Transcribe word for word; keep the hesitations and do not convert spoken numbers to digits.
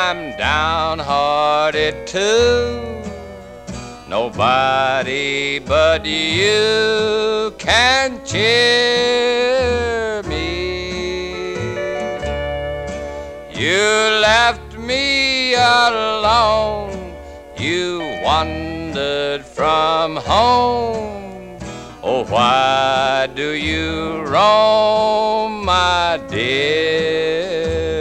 I'm downhearted too. Nobody but you can cheer me. You left me alone, you wandered from home. Oh, why do you roam